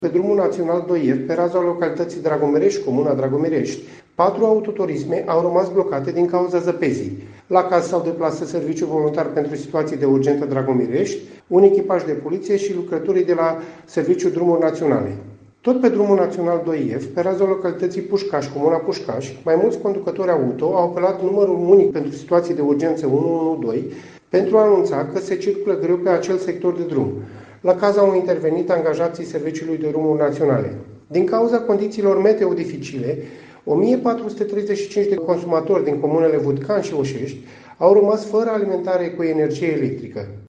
Pe drumul național 2F, pe raza localității Dragomerești, comuna Dragomerești, 4 autoturisme au rămas blocate din cauza zăpezii. La caz s-au deplasat serviciul voluntar pentru situații de urgență Dragomerești, un echipaj de poliție și lucrătorii de la Serviciul Drumuri Naționale. Tot pe drumul național 2F, pe raza localității Pușcaș, comuna Pușcaș, mai mulți conducători auto au apelat numărul unic pentru situații de urgență 112 pentru a anunța că se circulă greu pe acel sector de drum. La caz au intervenit angajații Serviciului de Drumuri Naționale. Din cauza condițiilor meteo dificile, 1435 de consumatori din comunele Vâtcan și Oșești au rămas fără alimentare cu energie electrică.